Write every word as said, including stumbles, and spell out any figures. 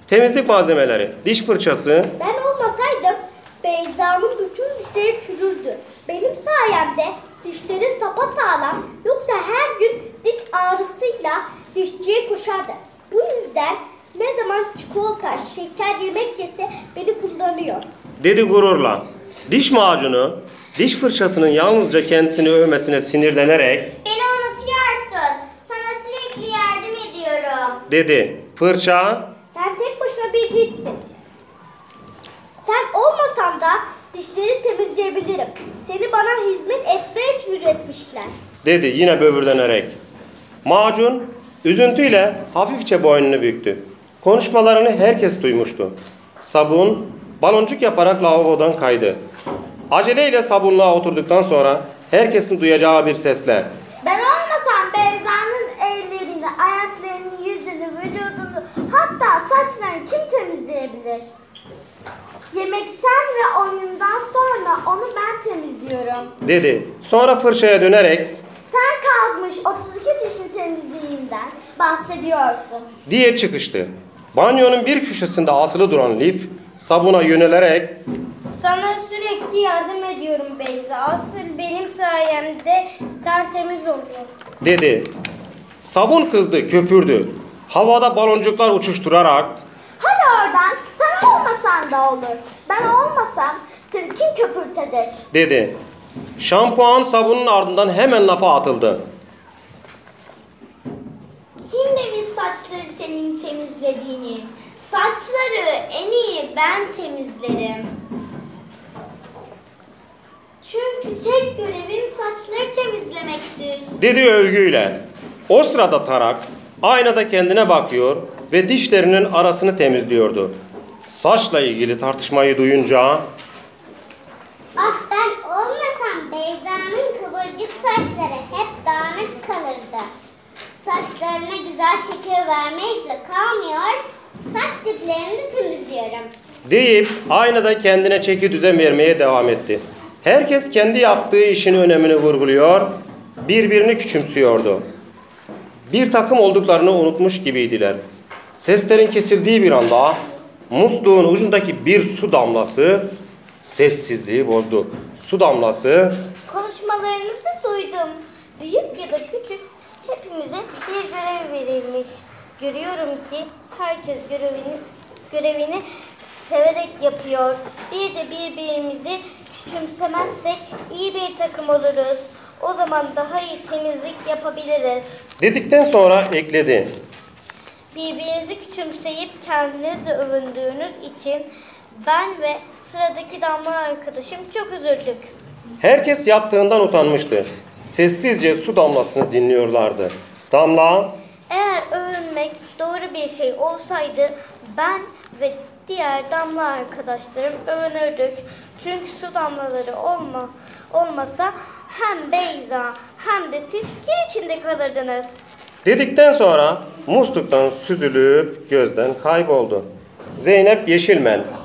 temizlik malzemeleri, diş fırçası. Ben olmasaydım Beyza'nın bütün dişleri çürürdü. Benim sayemde dişleri sapasağlam, yoksa her gün diş ağrısıyla dişçiye koşardı. Bu yüzden ne zaman çikolata, şeker yemek yese beni kullanıyor. Dedi gururla. Diş macunu, diş fırçasının yalnızca kendisini övmesine sinirlenerek Beni unutuyorsun. Sana sürekli yardım ediyorum. dedi. Fırça Sen tek başına bir hiçsin. Sen olmasan da dişleri temizleyebilirim. Seni bana hizmet etmeye üretmişler. dedi yine böbürlenerek. Macun üzüntüyle hafifçe boynunu büktü. Konuşmalarını herkes duymuştu. Sabun baloncuk yaparak lavabodan kaydı. Aceleyle sabunluğa oturduktan sonra herkesin duyacağı bir sesle Ben olmasam Beyza'nın ellerini, ayaklarını, yüzünü, vücudunu, hatta saçlarını kim temizleyebilir? Yemekten ve oyundan sonra onu ben temizliyorum. dedi. Sonra fırçaya dönerek Sen kalkmış otuz iki dişin temizliğinden bahsediyorsun. diye çıkıştı. Banyonun bir köşesinde asılı duran Lif sabuna yönelerek Sana sürekli yardım ediyorum Beyza. Asıl benim sayemde tertemiz oluyor. dedi. Sabun kızdı, köpürdü. Havada baloncuklar uçuşturarak Hadi oradan, sen olmasan da olur. Ben olmasam seni kim köpürtecek? dedi. Şampuan sabunun ardından hemen lafa atıldı. Kim demiş saçları senin temizlediğini? Saçları en iyi ben temizlerim. Çünkü tek görevim saçları temizlemektir. Dedi övgüyle. O sırada Tarak aynada kendine bakıyor ve dişlerinin arasını temizliyordu. Saçla ilgili tartışmayı duyunca Ah ben olmasam Beyza'nın kıvırcık saçları hep dağınık kalırdı. Saçlarına güzel şekil vermekle kalmıyor, saç diplerini de temizliyorum. deyip aynada kendine çeki düzen vermeye devam etti. Herkes kendi yaptığı işin önemini vurguluyor, birbirini küçümsüyordu. Bir takım olduklarını unutmuş gibiydiler. Seslerin kesildiği bir anda musluğun ucundaki bir su damlası sessizliği bozdu. Su damlası Konuşmalarınızı duydum. Büyük ya da küçük hepimize bir görev verilmiş. Görüyorum ki herkes görevini görevini severek yapıyor. Bir de birbirimizi küçümsemezsek iyi bir takım oluruz. O zaman daha iyi temizlik yapabiliriz. dedikten sonra ekledi. Birbirinizi küçümseyip kendinizle övündüğünüz için ben ve sıradaki Damla arkadaşım çok üzüldük. Herkes yaptığından utanmıştı. Sessizce su damlasını dinliyorlardı. Damla Eğer övünmek doğru bir şey olsaydı ben ve diğer damla arkadaşlarım övünürdük. Çünkü su damlaları olma, olmasa hem Beyza hem de siz kir içinde kalırdınız. dedikten sonra musluktan süzülüp gözden kayboldu. Zeynep Yeşilmen